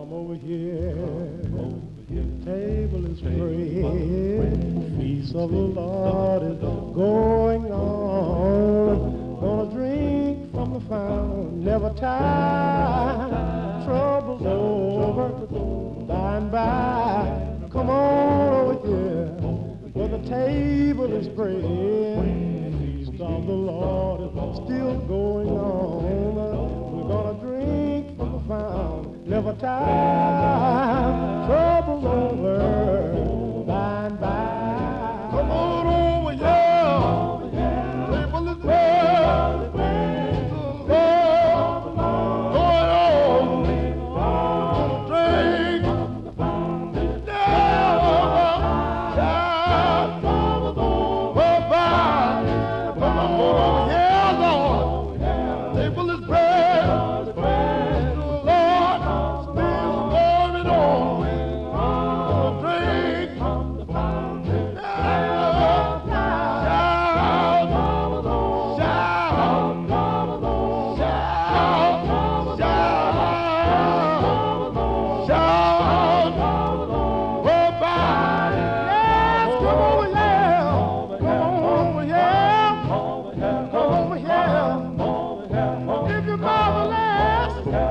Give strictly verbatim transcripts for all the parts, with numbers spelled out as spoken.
Come over here. The table is spread. Feast of the Lord is going on. Gonna drink from the fountain, never tire. Trouble's over, by and by. Come on over here, where the table is spread. Feast of the Lord is still going on. We're gonna drink from the fountain, never tire. Trouble's over, by and by. Come on over here, table is spread.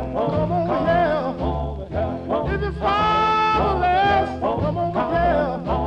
If you're fatherless, come over here.